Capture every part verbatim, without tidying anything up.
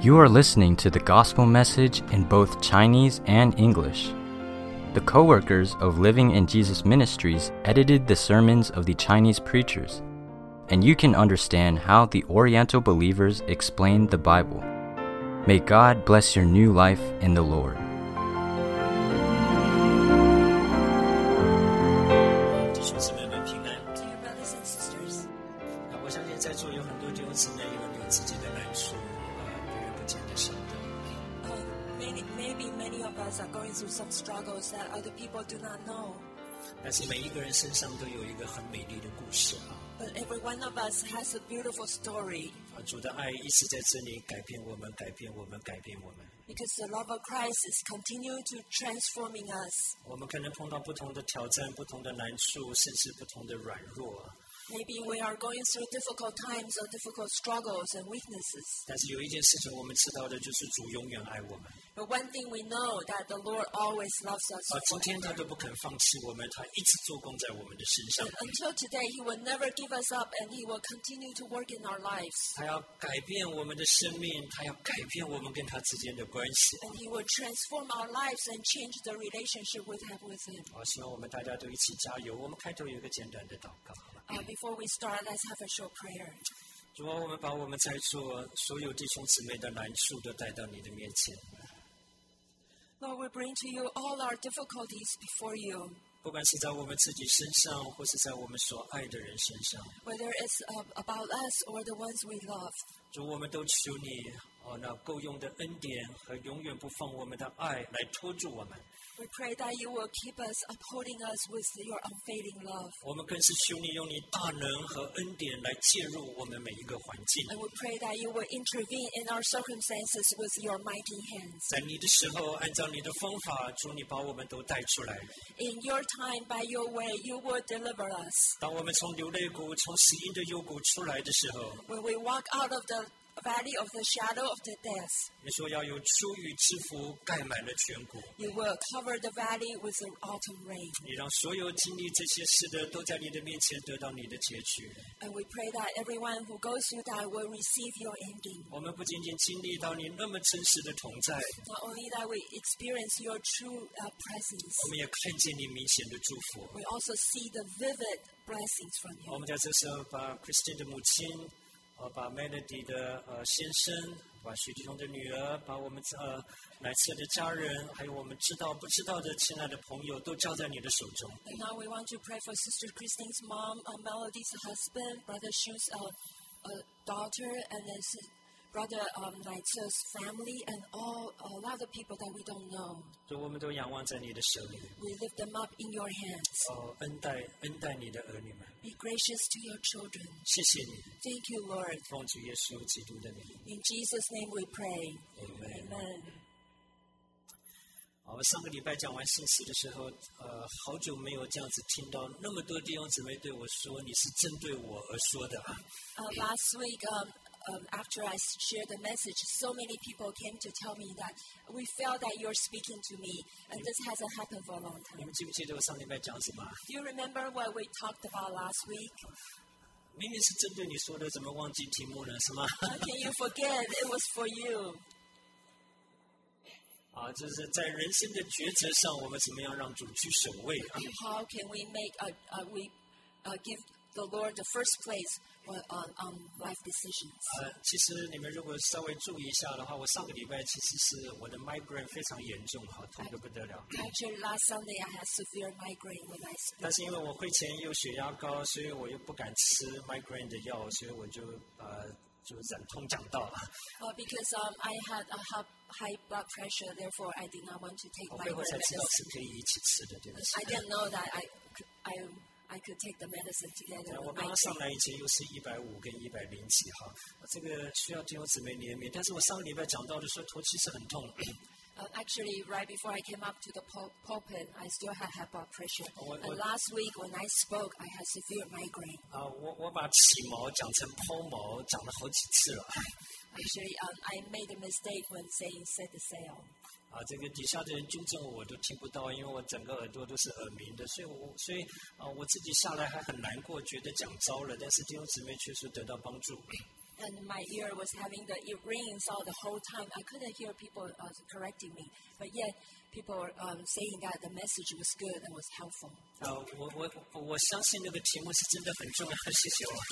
You are listening to the gospel message in both Chinese and English. The co-workers of Living in Jesus Ministries edited the sermons of the Chinese preachers, and you can understand how the Oriental believers explain the Bible. May God bless your new life in the Lord. 弟兄姊妹们平安。 Dear brothers and sisters, 啊，我相信在座有很多弟兄姊妹有有自己的难处，啊，别人不见得晓得。 uh, many, maybe many of us are going through some struggles that other people do not know. 但是每一个人身上都有一个很美丽的故事啊！ But every one of us has a beautiful story 啊，主的爱一直在这里改变我们，改变我们，改变我们。 because the love of Christ is continuing to transforming us. 我们可能碰到不同的挑战、不同的难处，甚至不同的软弱。 Maybe we are going through difficult times or difficult struggles and weaknesses. 但是有一件事情我们知道的，就是主永远爱我们。 But one thing we know that the Lord always loves us. 啊，今天他都不肯放弃我们，他一直做工在我们的身上 And。until today, He will never give us up and He will continue to work in our lives. 他要改变我们的生命，他要改变我们跟他之间的关系。 And He will transform our lives and change the relationship we have with Him. 好，希望我们大家都一起加油。我们开头有一个简短的祷告。 Uh, before we start, let's have a short prayer. 主啊，我们把我们在座所有弟兄姊妹的难处都带到你的面前。 Lord, we bring to you all our difficulties before you, 不管是在我们自己身上，或是在我们所爱的人身上， whether it's uh, about us or the ones we love. 主，我们都求你哦，那够用的恩典和永远不放我们的爱来拖住我们。 We pray that you will keep us, upholding us with your unfailing love. 我们更是求你用你大能和恩典来介入我们每一个环境。 And we pray that you will intervene in our circumstances with your mighty hands. 在你的时候，按照你的方法，主，你把我们都带出来。 In your time, by your way, you will deliver us. 当我们从流泪谷、从死荫的幽谷出来的时候， When we walk out of the valley of the shadow of the death, 你说要有初雨之福盖满了全谷。 you will cover the valley with the autumn rain. 你让所有经历这些事的都在你的面前得到你的结局。 And we pray that everyone who goes through that will receive your ending. 我们不仅仅经历到你那么真实的同在， Not only that we experience your true uh, presence, 我们也看见你明显的祝福。 we also see the vivid blessings from 我 you. 们在这时候把 Christine 的母亲，呃，把 Melody 的呃先生，把徐弟兄的女儿，把我们呃来自的家人，还有我们知道不知道的亲爱的朋友，都交在你的手中。 And now we want to pray for Sister Christine's mom, uh, Melody's husband, Brother Shu's uh, uh, daughter, and then si- Brother um, Naitsa's family, and all a lot of people that we don't know. 所以我们都仰望在你的手里， We lift them up in your hands. 哦，恩待恩待你的儿女们， Be gracious to your children. 谢谢你， Thank you, Lord. 奉主耶稣基督的名。 In Jesus' name we pray. Amen. Amen. 好，我上个礼拜讲完信息的时候，呃，好久没有这样子听到那么多弟兄姊妹对我说：“你是针对我而说的啊。” Uh, last week, um, um, after I shared the message, so many people came to tell me that we felt that you're speaking to me, and this hasn't happened for a long 你 time. 们记不记得我上礼拜讲什么？ Do you remember what we talked about last week? 明明是针对你说的，怎么忘记题目呢？是吗？ How can you forget? It was for you. 啊，就是在人生的抉择上，我们怎么样让主居首位啊？ How can we make a, uh, we uh, give the Lord the first place on, on, on life decisions? 呃，其实你们如果稍微注意一下的话，我上个礼拜其实是我的 migraine 非常严重，哈，痛得不得了。 Actually, last Sunday I had severe migraine when I 但 spoke. 是因为我会前有血压高，所以我又不敢吃 migraine 的药，所以我就呃就忍痛讲道了。 Uh, because um, I had a high, high blood pressure, therefore I did not want to take 我会后 migraine 才知道 medicine. 是可以一起吃的，对不起。 I didn't know that I, could- I, I could take the medicine together 我 with 刚刚 migraine. 上来以前又是一百五跟一百零几哈，这个需要弟兄姊妹怜悯。但是我上个礼拜讲到的时候，头其实很痛。 Uh, actually, right before I came up to the pul- pulpit, I still had high blood pressure. What- And what- last week when I spoke, I had severe migraine. 啊，我我把起毛讲成抛毛，讲了好几次了。 Actually, um, I made a mistake when saying set the sail. 啊，这个底下的人纠正我，我都听不到，因为我整个耳朵都是耳鸣的，所以我所以啊，我自己下来还很难过，觉得讲糟了，但是弟兄姊妹确实得到帮助。 And my ear was having the ear rings all the whole time. I couldn't hear people uh, correcting me, but yet people were um, saying that the message was good and was helpful. 啊，我我我相信那个题目是真的很重要，谢谢我。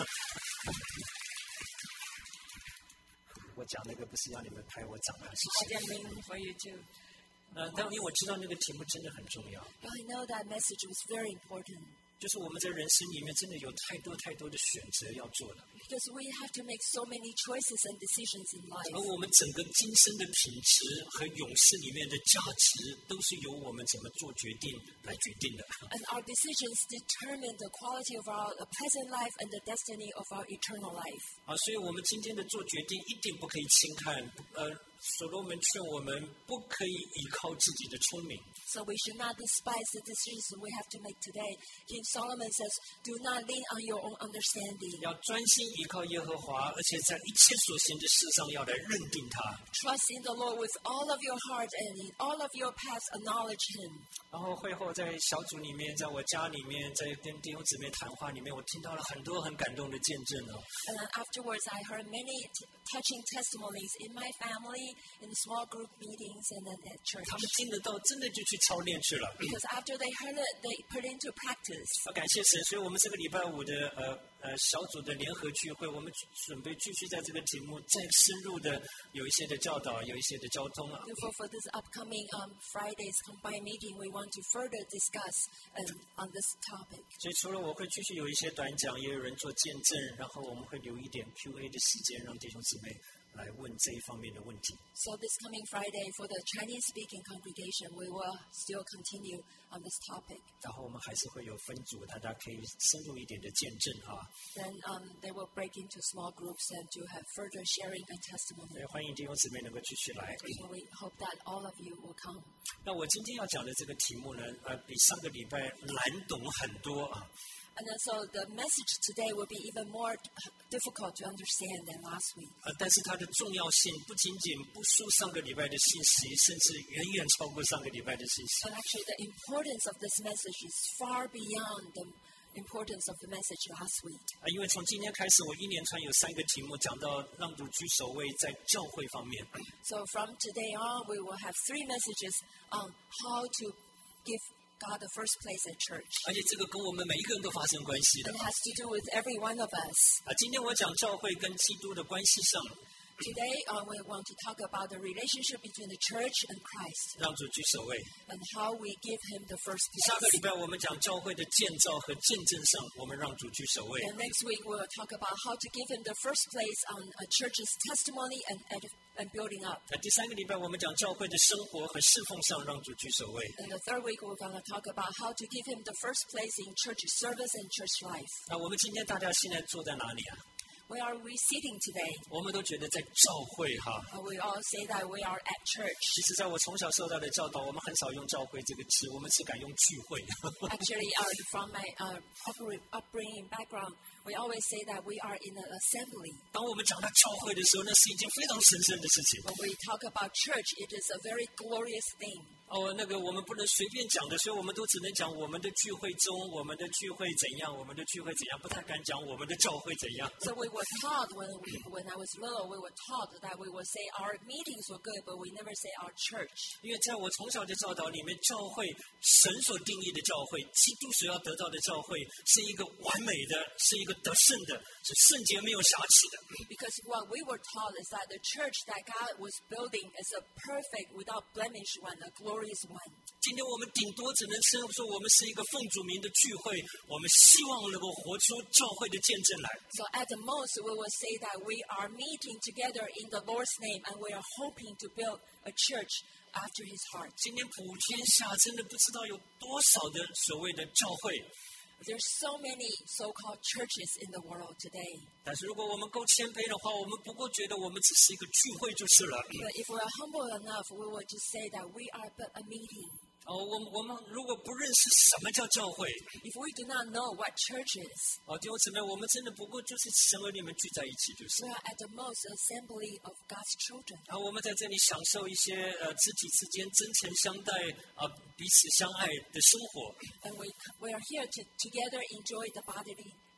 我讲那个不是要你们拍我掌啊，谢 I 谢。 didn't mean for you to. 呃，但因为我知道那个题目真的很重要， But I know that message was very important 就是我们在人生里面真的有太多太多的选择要做了， because we have to make so many choices and decisions in 而 life. 我们整个今生的品质和永世里面的价值，都是由我们怎么做决定来决定的。 And our decisions determine the quality of our uh, present life and the destiny of our eternal life. 啊，所以我们今天的做决定一定不可以轻看。呃，所罗门劝我们不可以依靠自己的聪明， So we should not despise the decisions we have to make today. King Solomon says, do not lean on your own understanding. 要专心依靠耶和华，而且在一切所行的事上要来认定他。 Trust in the Lord with all of your heart and in all of your paths acknowledge Him. 然后会后在小组里面，在我家里面，在跟弟兄姊妹谈话里面，我听到了很多很感动的见证哦。 And then afterwards, I heard many t- touching testimonies in my family, in small group meetings, and then at church. 他们听得到，真的就去操练去了。 Because after they heard it, they put it into practice. 啊，感谢神！所以我们这个礼拜五的呃呃小组的联合聚会，我们准备继续在这个题目再深入的有一些的教导，有一些的交通啊。 Therefore, for this upcoming um, Friday's combined meeting, we want to further discuss um, on this topic. 所以除了我会继续有一些短讲，也有人做见证，然后我们会留一点 Q A 的时间，让弟兄姊妹来问这一方面的问题。 So this coming Friday, for the Chinese-speaking congregation, we will still continue on this topic. 然后我们还是会有分组，大家可以深入一点的见证啊。 Then um, they will break into small groups and to have further sharing and 所 testimony. 以欢迎弟兄姊妹能够继续来。 So we hope that all of you will come. 那我今天要讲的这个题目呢，呃，比上个礼拜难懂很多啊。 And then so the message today will be even more difficult to understand than last week. 呃，但是它的重要性不仅仅不输上个礼拜的信息，甚至远远超过上个礼拜的信息。 But actually, the importance of this message is far beyond the importance of the message last week. 啊，因为从今天开始，我一连串有三个题目讲到让主居首位在教会方面。 So from today on, we will have three messages on how to give God the first place at church. 而且这个跟我们每一个人都发生关系的 And it has to do with every one of us. 啊。今天我讲教会跟基督的关系上， Today, uh, we want to talk about the relationship between the church and Christ 让主居首位。 and how we give Him the first 下个 place. 礼拜我们讲教会的建造和见证上，我们让主居首位。 And next week, we'll talk about how to give Him the first place on a church's testimony and, and, and building up. 那第三个礼拜我们讲教会的生活和侍奉上，让主居首位。 And the third week, we're going to talk about how to give Him the first place in church service and church life. 那我们今天大家现在坐在哪里啊？ Where are we sitting today? 我们都觉得在教会哈。 Uh, we all say that we are at church. 其实，在我从小受到的教导，我们很少用教会这个词，我们只敢用聚会。 Actually, uh, from my uh, upbring- upbringing background, we always say that we are in an assembly. 当我们讲到教会的时候，那是一件非常神圣的事情。 When we talk about church, it is a very glorious thing. 哦，那个我们不能随便讲的，所以我们都只能讲我们的聚会中，我们的聚会怎样，我们的聚会怎样，不太敢讲我们的教会怎样。 So we were taught when we, when I was little, we were taught that we would say our meetings were good, but we never say our church. 因为在我从小的教导里面，教会神所定义的教会，基督所要得到的教会，是一个完美的，是一个得胜的，是圣洁没有瑕疵的。 Because what we were taught is that the church that God was building is a perfect, without blemish one, a glorious one. 今天我们顶多只能称说我们是一个奉主名的聚会，我们希望能够活出教会的见证来。 So at the most, we will say that we are meeting together in the Lord's name and we are hoping to build a church after His heart. 今天普天下真的不知道有多少的所谓的教会， There's so many so-called churches in the world today. 但是如果我们够谦卑的话，我们不过觉得我们只是一个聚会就是了。 But if we are humble enough, we will just say that we are but a meeting. 哦，我们我们如果不认识什么叫教会， If we do not know what church is, 哦，弟兄姊妹，我们真的不过就是神儿女们聚在一起就是 we。are at the most assembly of God's children. 然后我们在这里享受一些呃肢体之间真诚相待啊、彼此相爱的生活。 And we, we are here to together enjoy the bodily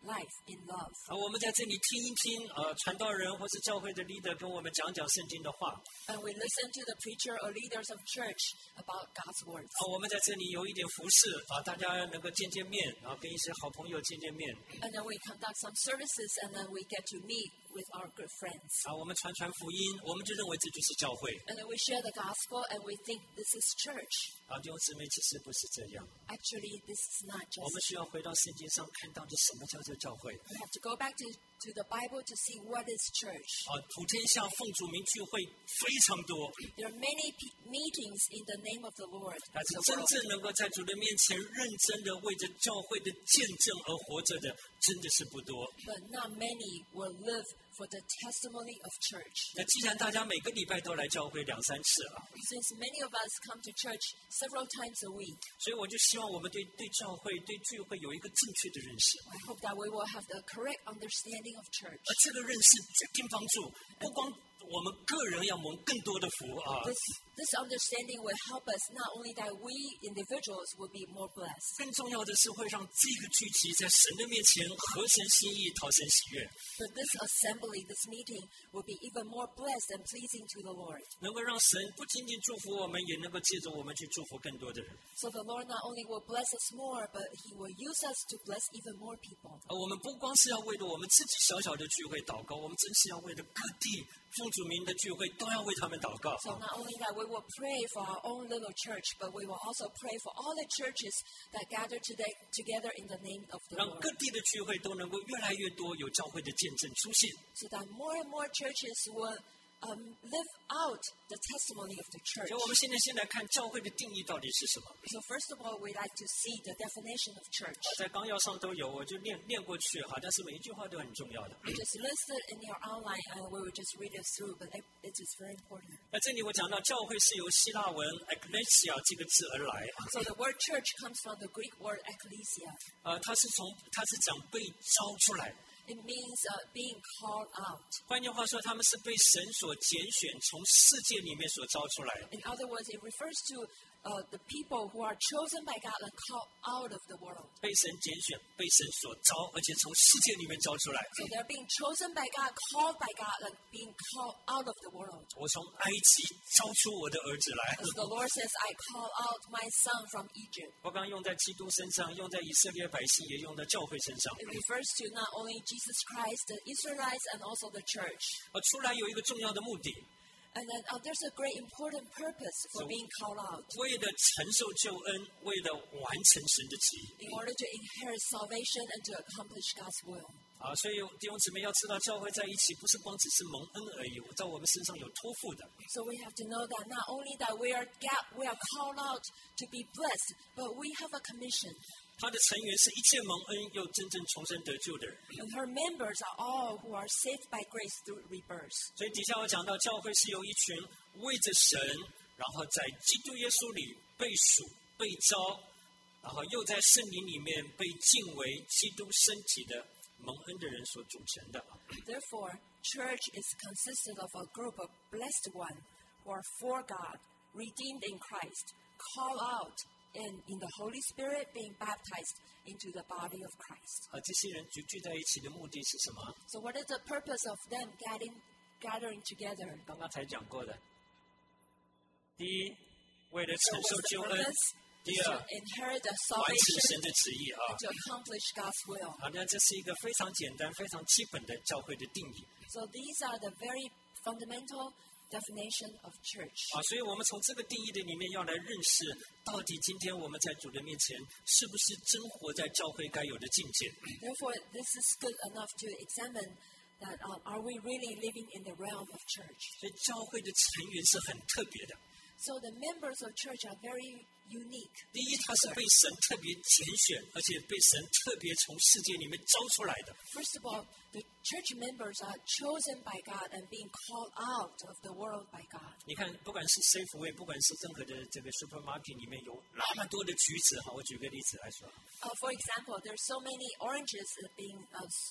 life in love. 啊，我们在这里听一听，呃，传道人或是教会的 leader 跟我们讲讲圣经的话。 And we listen to the preacher or leaders of church about God's words. 啊，我们在这里有一点服侍啊，大家能够见见面，然后跟一些好朋友见见面。 And then we conduct some services and then we get to meet with our good friends. 啊，我们传传福音，我们就认为这就是教会。 And then we share the gospel and we think this is church. 啊，弟兄姊妹，其实不是这样。 Actually, this is not 我们 just. 需要回到圣经上看到这什么叫做教会。 We have to go back to, to the Bible to see what is church. 啊，普天下奉主名聚会非常多， There are many pe- meetings in the name of the Lord. 但是 in the 真 world. 正能够在主的面前认真的为着教会的见证而活着的，真的是不多。 But not many will live for the testimony of church. 那既然大家每个礼拜都来教会两三次了， Since many of us come to church several times a week, 所以我就希望我们对对教会、对聚会有一个正确的认识。 I hope that we will have the correct understanding of church. 而这个认识决定帮助，不光我们个人要蒙更多的福啊， This, this understanding will help us not only that we individuals will be more blessed, 更重要的是会让这个聚集在神的面前合神心意、讨神喜悦， but this assembly, this meeting, will be even more blessed and pleasing to the Lord. 能够让神不仅仅祝福我们，也能够借着我们去祝福更多的人。 So the Lord not only will bless us more, but He will use us to bless even more people. 而我们不光是要为了我们自己小小的聚会祷告，我们真是要为了各地奉主名的聚会都要为他们祷告。 So not only that we will pray for our own little church, but we will also pray for all the churches that gather today, together in the name of the 让 Lord. 各地的聚会都能够越来越多有教会的见证出现。 So that more and more churches will um, live out the testimony of the church. 所以我们现在先来看教会的定义到底是什么。 So first of all, we like to see the definition of church. 在纲要上都有，我就念念过去哈，但是每一句话都很重要的。 It is listed in your outline, and we will just read it through, but it, it is very important. 那这里我讲到教会是由希腊文 ekklesia 这个字而来啊， So the word church comes from the Greek word ekklesia. 呃，它是从它是讲被招出来。 It means uh, being called out. 换句话说，他们是被神所拣选，从世界里面所招出来。 In other words, it refers to uh, the people who are chosen by God and called out of the world. 被神拣选，被神所招，而且从世界里面招出来。 So they're being chosen by God, called by God, and being called out of the world. 我从埃及招出我的儿子来。 As the Lord says, I call out my son from Egypt. 我刚刚用在基督身上，用在以色列百姓，也用在教会身上。 It refers to not only Jesus Christ, the Israelites, and also the church. 而出来有一个重要的目的， And then uh, there's a great important purpose for So- being called out. 为了承受救恩，为了完成神的旨意。 In order to inherit salvation and to accomplish God's will. 啊，所以弟兄姊妹要知道，教会在一起不是光只是蒙恩而已，在我们身上有托付的。 So we have to know that not only that we are ga- we are called out to be blessed, but we have a commission. 他的成员是一切蒙恩又真正重生得救的人。 And her members are all who are saved by grace through rebirth. 所以底下我讲到，教会是由一群为着神，然后在基督耶稣里被属、被招，然后又在圣灵里面被敬为基督身体的蒙恩的人所组成的。 Therefore, church is consisted of a group of blessed ones who are for God, redeemed in Christ, called out, and in the Holy Spirit being baptized into the body of Christ. 啊，这些人聚聚在一起的目的是什么？ So what is the purpose of them gathering, gathering together? 刚刚才讲过的。第一，为了 So 承受 what's 救 the 恩； purpose? 第 Is 二， to inherit the 完成 salvation 神的旨意啊。 to accomplish God's will. 好的，这是一个非常简单、非常基本的教会的定义 So these are the very fundamental definition of church. 啊，所以我们从这个定义的里面要来认识，到底今天我们在主的面前是不是真活在教会该有的境界？ Therefore, this is good enough to examine that um, are we really living in the realm of church? 所以教会的成员是很特别的。 So the members of church are very unique. 第一，他是被神特别拣选，而且被神特别从世界里面招出来的。 First of all, the church members are chosen by God and being called out of the world by God. 你看，不管是 Safeway，不管是任何的这个 supermarket 里面有那么多的橘子，哈，我举个例子来说， Uh, for example, there's so many oranges that being uh, s-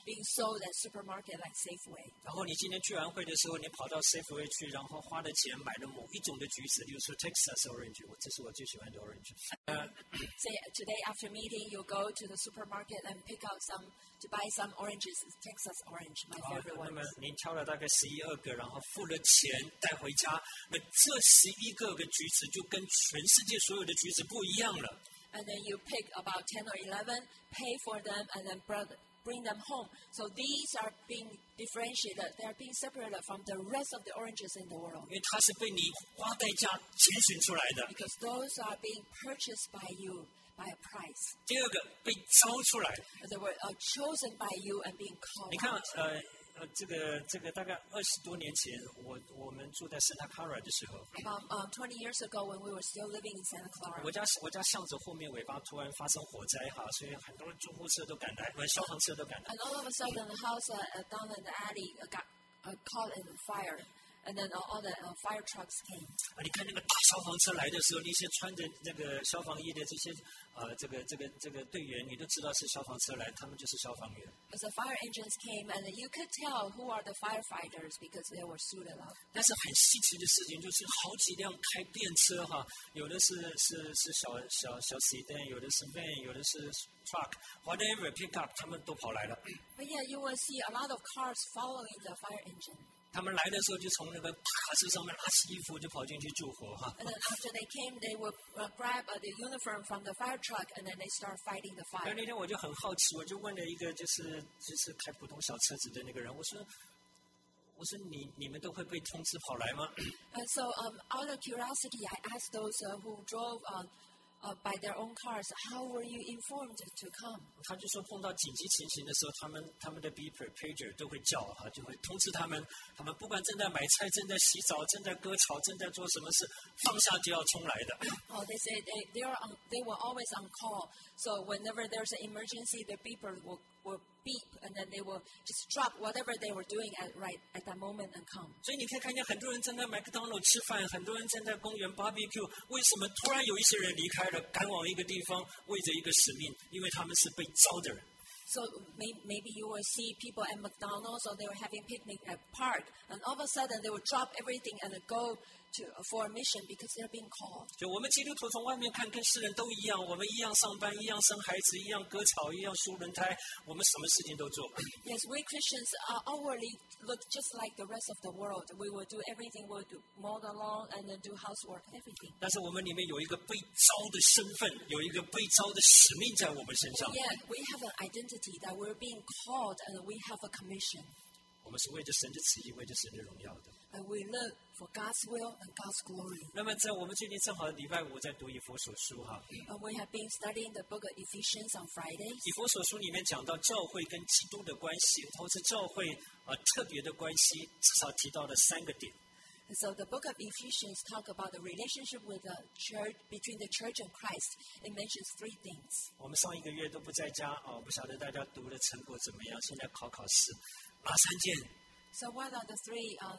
being sold at supermarket like Safeway. 然后你今天聚完会的时候，你跑到 Safeway 去，然后花了钱买了某一种的橘子，比如说 Texas orange， 我这是我最喜欢的 orange。呃 Say today after meeting, you go to the supermarket and pick out some to buy some oranges. Texas orange, my 啊， favorite 那么 one. 您挑了大概十一二个，然后付了钱带回家，那这十一个个橘子就跟全世界所有的橘子不一样了。 And then you pick about ten or eleven, pay for them, and then bring them home. So these are being differentiated. They are being separated from the rest of the oranges in the world. 因为它是被你花代价拣选出来的。 Because those are being purchased by you by a price. 第二个被招出来， They were uh, chosen by you and being called. 你看，呃呃，这个这个大概二十多年前，我我们住在 Santa Clara 的时候， About uh, twenty years ago, when we were still living in Santa Clara, 我家我家巷子后面尾巴突然发生火灾哈，所以很多救护车都赶来，呃，消防车都赶来。 and all of a sudden, the house uh, uh, down in the alley uh, got uh, caught in fire, and then uh, all the uh, fire trucks came. 啊，你看那个大消防车来的时候，那些穿着那个消防衣的这些呃，这个这个这个队员，你都知道是消防车来，他们就是消防员。 As the fire engines came, and you could tell who are the firefighters because they were suited up. 但是很稀奇的事情就是，好几辆开便车哈，有的是是是小小小 sedan， 有的是 van， 有的是 truck，whatever pickup， 他们都跑来了。 But yeah, you will see a lot of cars following the fire engine. 他们来的时候就从那个卡车上面拿起衣服就跑进去救火哈。 And then after they came, they would uh, grab uh, the uniform from the fire truck, and then they start fighting the 那 fire. 那天我就很好奇，我就问了一个就是就是开普通小车子的那个人，我说我说你你们都会被通知跑来吗？ And so, um, out of curiosity, I asked those uh, who drove uh, uh, by their own cars, how were you informed to come? 他就说碰到紧急情形的时候，他们他们的 beeper pager 都会叫哈，就会通知他们，他们不管正在买菜、正在洗澡、正在割草、正在做什么事，放下就要冲来的。 Oh, they say they they are on, they were always on call. So whenever there's an emergency, the beeper will will beep, and then they will just drop whatever they were doing at right at that moment and come. 所以你可以看见很多人正在麦当劳吃饭，很多人正在公园 barbecue， 为什么突然有一些人离开了，赶往一个地方，为着一个使命？因为他们是被招的人。 So may, maybe you will see people at McDonald's or they were having picnic at park, and all of a sudden they will drop everything and go to for a mission because they're being called. 就我们基督徒从外面看，跟世人都一样，我们一样上班，一样生孩子，一样割草，一样梳轮胎，我们什么事情都做。 Yes, we Christians are outwardly look just like the rest of the world. We will do everything. We'll do mow the lawn and then do housework, everything. 但是我们里面有一个被招的身份，有一个被招的使命在我们身上。 Yeah, we have an identity that we're being called and we have a commission. 我们是为着神的旨意，为着神的荣耀的。 And we live for God's will and God's glory. 那么在我们最近正好礼拜五在读以弗所书哈， And we have been studying the book of Ephesians on Fridays. 以弗所书里面讲到教会跟基督的关系，或是教会呃特别的关系，至少提到了三个点。 And so the book of Ephesians talk about the relationship with the church, between the church and Christ. It mentions three things. 我们上一个月都不在家哦，不晓得大家读的成果怎么样？现在考考试，哪三件？ So what are the three um,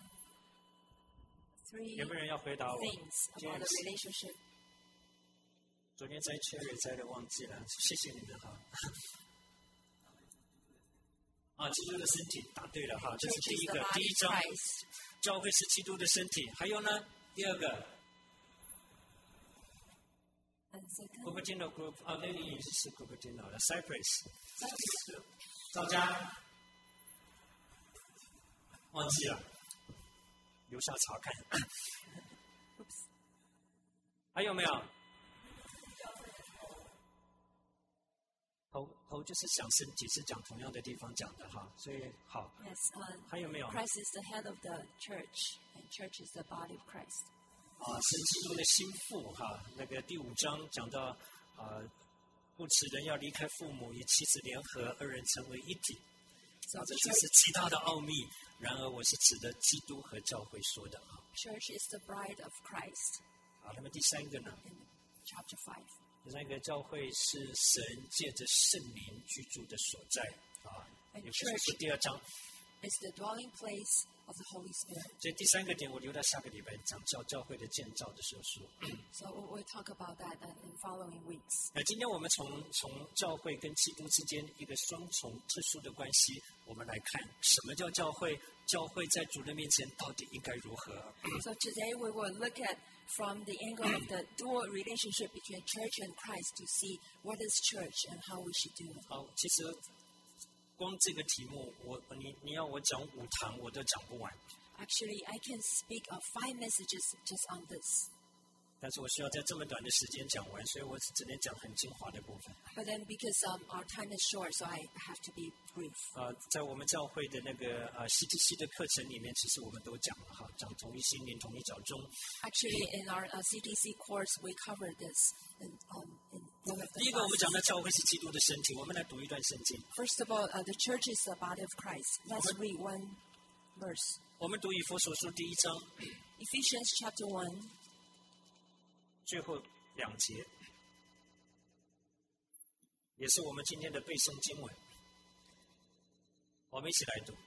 three 有没有人要回答我？ things about the James relationship? 昨天摘 cherry 摘的忘记了，谢谢你们哈。啊，基督的身体答对了哈，这是 Church 第 is 一 the 个，第 body 一 of 章， Christ. 教会是基督的身体。还有呢，第二个 And second, Cupertino Group 啊，那里也是 Cupertino 的 Cypress， 赵家忘记了，留下查看。 oops. 还有没有？头头就是讲身体，是讲同样的地方讲的哈，所以好。 Yes, uh, 还有没有？ Christ is the head of the church, and church is the body of Christ. 啊，是基督的心腹哈。那个第五章讲到啊，故此人要离开父母，与妻子联合，二人成为一体。 So 啊， the 这只 church, 是极大的奥秘。然而，我是指的基督和教会说的啊。 church is the bride of Christ. 好，那么第三个呢？ In chapter five. 第三个教会是神借着圣灵居住的所在啊。 And 也就是说第二章。 is the dwelling place of the Holy Spirit. 所以第三个点，我留到下个礼拜讲教教会的建造的时候说。 So we'll talk about that in following weeks. 那今天我们从从教会跟基督之间一个双重特殊的关系，我们来看什么叫教会？教会在主的面前到底应该如何？ So today we will look at from the angle of the dual relationship between church and Christ to see what is church and how we should do it. 好，其实光这个题目，我你你要我讲五堂，我都讲不完。 Actually, I can speak of five messages just on this. 但是我需要在这么短的时间讲完，所以我只能讲很精华的部分。 But then because um, our time is short, so I have to be brief. 呃，在我们教会的那个呃 C T C 的课程里面，其实我们都讲了哈，讲同一心灵、同一脚中。 Actually, in our uh, C T C course, we covered this in, um, in one of the 第一个，我们讲 classes. 的教会是基督的身体，我们来读一段圣经。 First of all, uh, the church is the body of Christ. Let's read one verse. 我们读以弗所书第一章 Ephesians chapter one, 最后两节，也是我们今天的背诵经文。我们一起来读。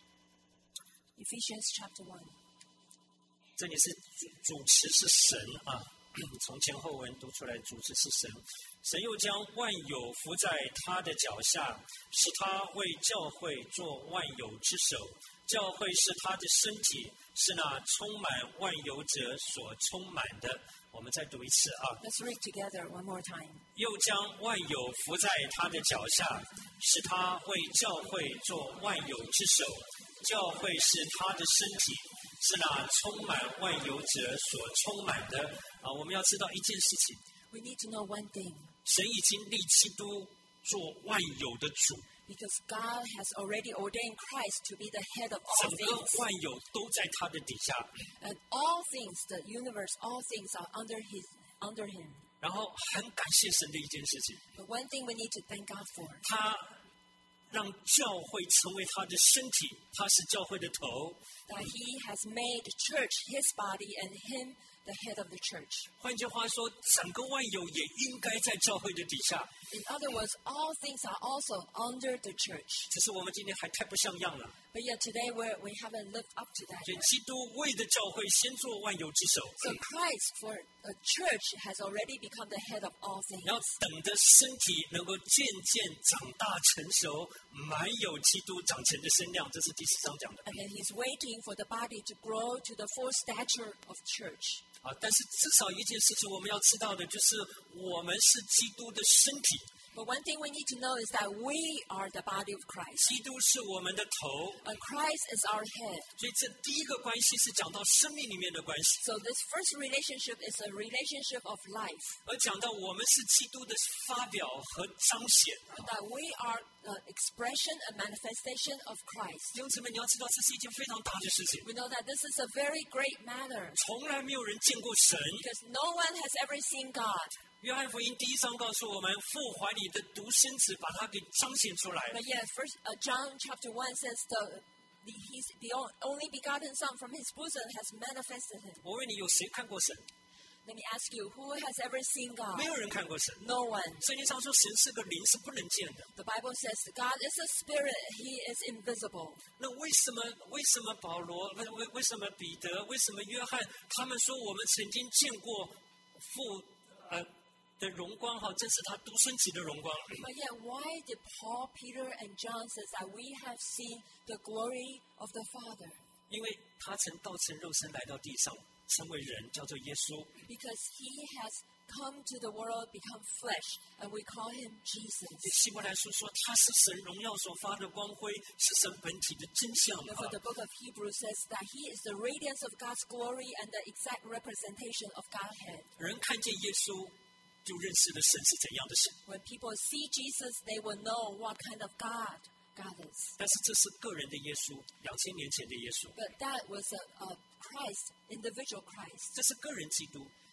Ephesians chapter one. 这里是主主持是神啊，从前后文读出来，主持是神。神又将万有伏在他的脚下，使他为教会做万有之首。教会是他的身体，是那充满万有者所充满的。我们再读一次啊。 Let's read together one more time. 又将万有伏在他的脚下，使他为教会做万有之首。教会是他的身体，是那充满万有者所充满的。啊，我们要知道一件事情， We need to know one thing, 神已经立基督做万有的主， because God has already ordained Christ to be the head of 整 all 个 things. 万有都在他的底下。 And all things, the universe, all things are under his under him. 然后很感谢神的一件事情， But one thing we need to thank God for, 他让教会成为他的身体，他是教会的头。 that he has made church his body and him the head of the church. 换句话说，整个万有也应该在教会的底下。 In other words, all things are also under the church. 只是我们今天还太不像样了。 But yet today we're, we haven't lived up to that 所以 yet. 基督为的教会先做万有之首， So Christ for a church has already become the head of all things. 然后等着身体能够渐渐长大成熟，满有基督长成的身量。这是第四章讲的 And then he's waiting for the body to grow to the full stature of church. 啊。但是至少一件事情我们要知道的就是，我们是基督的身体， But one thing we need to know is that we are the body of Christ. 基督是我们的头。 And Christ is our head. 所以这第一个关系是讲到生命里面的关系， So this first relationship is a relationship of life. 而讲到我们是基督的发表和彰显。 That we are the expression and manifestation of Christ. 弟兄姊妹，你要知道这是一件非常大的事情， We know that this is a very great matter 从来没有人见过神。 because no one has ever seen God. 约翰福音第一章告诉我们，父怀里的独生子把他给彰显出来。 But yet, first uh, John chapter one says the, the he's the o- only begotten Son from his bosom has manifested him. 我问你，有谁看过神？ Let me ask you, who has ever seen God? 没有人看过神。 No one. 圣经上说，神是个灵，是不能见的。 The Bible says God is a spirit; He is invisible. 那为什么？为什么保罗？为为为什么彼得？为什么约翰？他们说我们曾经见过父呃的荣光，哈，这是他独生子的荣光。 But yet, why did Paul, Peter, and John says that we have seen the glory of the Father? 因为他曾道成肉身来到地上，成为人，叫做耶稣。 Because He has come to the world, become flesh, and we call Him Jesus. 希伯来书说，他是神荣耀所发的光辉，是神本体的真相。 Therefore, the book of Hebrews says that He is the radiance of God's glory and the exact representation of Godhead. 人看见耶稣，就认识了神是怎样的神。 When people see Jesus, they will know what kind of God God is. 但是这是个人的耶稣，两千年前的耶稣， But that was a, a Christ, individual Christ. 这是个人基督。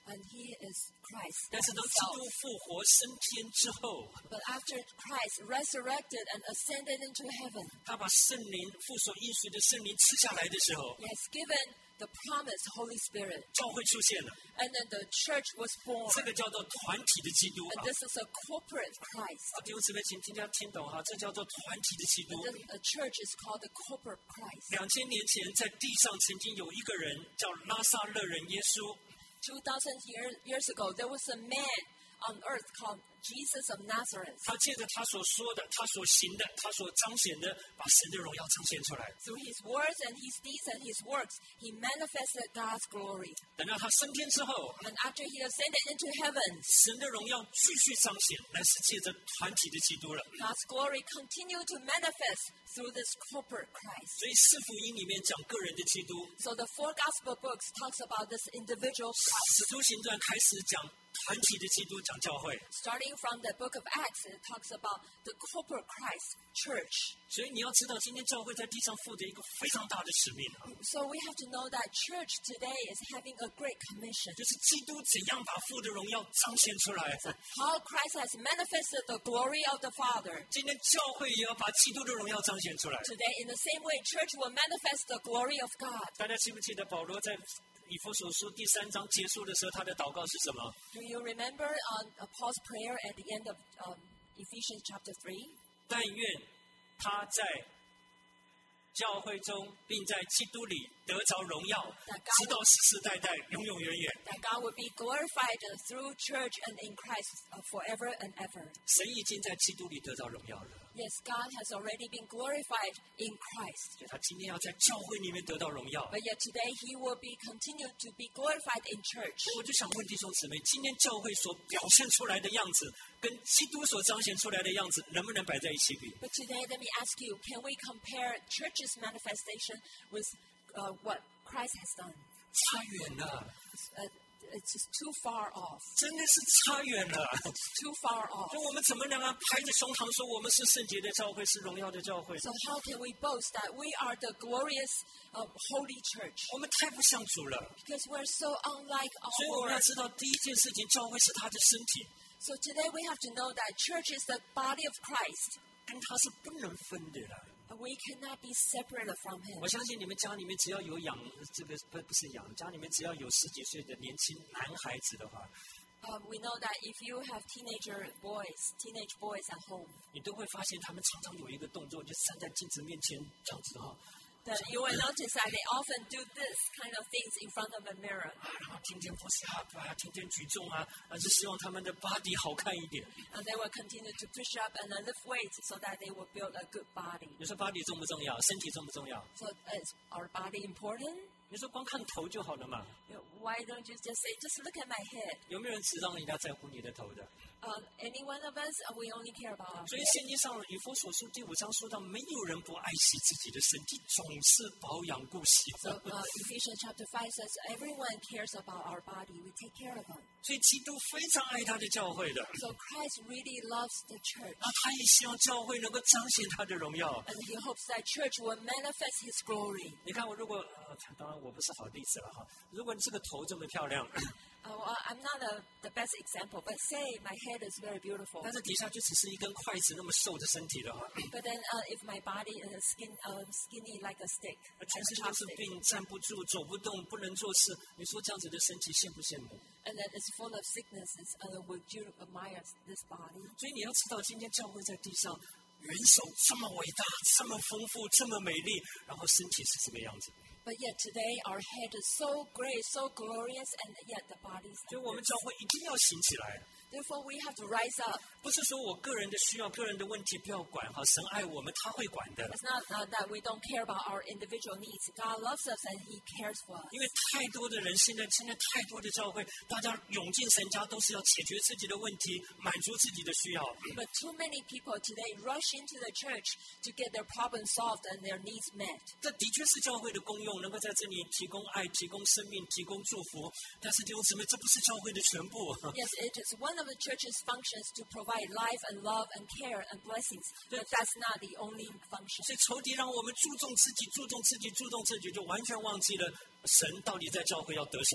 and He is Christ. 但是当基督复活升天之后， But after Christ resurrected and ascended into heaven, 他把圣灵父所应许的圣灵赐下来的时候， He has given the promised Holy Spirit. 教会出现了。 And then the church was born. 这个叫做团体的基督 And 啊！ this is a corporate Christ. 啊，弟兄姊妹，请听大家听懂哈，这叫做团体的基督。 And this, a church is called the corporate Christ. 两千年前，在地上曾经有一个人叫拉撒勒人耶稣， Two thousand years, years ago, there was a man on earth called Jesus of Nazareth. 他借着他所说的、他所行的、他所彰显的，把神的荣耀彰显出来。 Through his words and his deeds and his works, he manifested God's glory. 等到他升天之后， And after he ascended into heaven, 神的荣耀继续彰显，乃是借着团体的基督了。 God's glory continued to manifest through this corporate Christ. 所以四福音里面讲个人的基督， So the four gospel books talks about this individual Christ. 使徒行传开始讲团体的基督，讲教会。 Starting from the book of Acts, it talks about the corporate Christ, church. 所以你要知道，今天教会在地上负的一个非常大的使命啊， So we have to know that church today is having a great commission. 就是基督怎样把父的荣耀彰显出来。 How Christ has manifested the glory of the Father. 今天教会也要把基督的荣耀彰显出来。 Today, in the same way, church will manifest the glory of God. 大家记不记得保罗在以弗所书第三章结束的时候，他的祷告是什么？ Do you remember on uh, Paul's prayer at the end of um, Ephesians chapter three? 但愿他在教会中，并在基督里得着荣耀，直到世世代代，永永远远。 That God would be glorified uh, through church and in Christ uh, forever and ever. 神已经在基督里得着荣耀了， Yes, God has already been glorified in Christ. 所以他今天要在教会里面得到荣耀。 But yet today he will be continued to be glorified in church. 所以我就想问弟兄姊妹，今天教会所表现出来的样子，跟基督所彰显出来的样子，能不能摆在一起比？ But today, let me ask you, can we compare church's manifestation with uh, what Christ has done? 差远了， Uh, it's just too far off. 真的是差远了。 It's too far off. 所以我们怎么能够拍着胸膛说我们是圣洁的教会，是荣耀的教会？ So how can we boast that we are the glorious, uh, holy church? 我们太不像主了。 Because we're so unlike 所以 our 我们要 Lord. 知道，第一件事情，教会是他的身体， So today we have to know that church is the body of Christ. 跟他是不能分的了。 And we cannot be separated from him. 我相信你们家里面只要有养这个不不是养，家里面只要有十几岁的年轻男孩子的话， Um, we know that if you have teenager boys, teenage boys at home, 你都会发现他们常常有一个动作，就站在镜子面前这样子哈， that you will notice that they often do this kind of things in front of a mirror. 啊，然后天天 push up 啊，天天举重啊，啊，是希望他们的 body 好看一点。 And they will continue to push up and uh, lift weights so that they will build a good body. 你说 body 重不重要？身体重不重要？ So is our body important? 你说光看头就好了嘛？ You know, why don't you just say, just look at my head? 有没有人只让人家在乎你的头的？ Um, any one of us, uh, we only care about our 所以 head. 圣经上以弗所书第五章说到，没有人不爱惜自己的身体，总是保养顾惜。 So uh, Ephesians chapter five says, everyone cares about our body. We take care of them. 所以基督非常爱他的教会的， So Christ really loves the church. 那他也希望教会能够彰显他的荣耀。 And he hopes that church will manifest his glory. 你看我如果，呃，当然我不是好例子了哈。如果你这个头这么漂亮， Uh, well, I'm not a, the best example, but say my head is very beautiful. 但是底下就只是一根筷子那么瘦的身体的话， But then uh, if my body is skin, uh, skinny like a stick, 全 like 身 a 都是 chopstick, 病，站不住，走不动，不能做事，你说这样子的身体羡不羡慕？ and then it's full of sicknesses, uh, would you admire this body? 所以你要知道，今天教会在地上元首这么伟大，这么丰富，这么美丽，然后身体是这个样子。 But yet today our head is so great, so glorious, and yet the body is 所以 like 我们 this. 教会一定要醒起来。 Therefore, we have to rise up. 不是说我个人的需要、个人的问题不要管哈，神爱我们，他会管的。 It's not uh, that we don't care about our individual needs. God loves us and He cares for us. 因为太多的人现在现在太多的教会，大家涌进神家都是要解决自己的问题，满足自己的需要。 But too many people today rush into the church to get their problems solved and their needs met. 这的确是教会的功用，能够在这里提供爱、提供生命、提供祝福。但是弟兄姊妹，这不是教会的全部。 Yes, it is one of the church's functions to provide life and love and care and blessings, but that's not the only function. 所以仇敌让我们注重自己、注重自己、注重自己，就完全忘记了神到底在教会要得什么。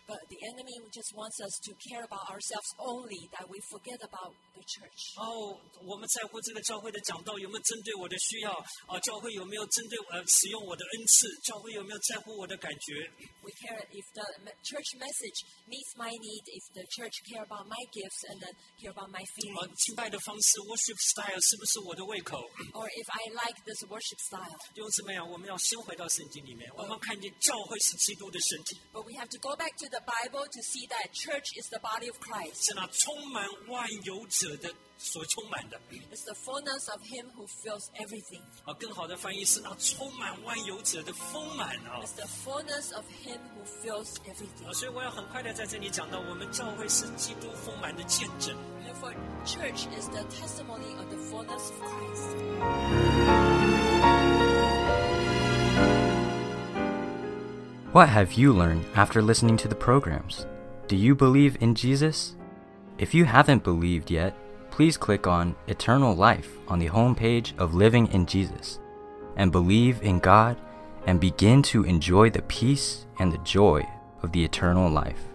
But the enemy just wants us to care about ourselves only, that we forget about the church. 哦，我们在乎这个教会的讲道有没有针对我的需要？啊，教会有没有针对呃使用我的恩赐？教会有没有在乎我的感觉？ We care if the me- church message meets my need, if the church care about my gifts and then care about my 啊， feelings, 敬拜的方式 worship style 是不是我的胃口？ or if I like this worship style. 弟兄姊妹啊，我们要先回到圣经里面，我们要看见教会是基督的身体， But we have to go back to the Bible to see that church is the body of Christ. 是那充满万有者的所充满的。 It's the fullness of Him who fills everything. 啊，更好的翻译是那充满万有者的丰满啊。 It's the fullness of Him who fills everything. 啊，所以我要很快的在这里讲到，我们教会是基督丰满的见证。 Therefore, church is the testimony of the fullness of Christ. What have you learned after listening to the programs? Do you believe in Jesus? If you haven't believed yet, please click on Eternal Life on the homepage of Living in Jesus and believe in God and begin to enjoy the peace and the joy of the eternal life.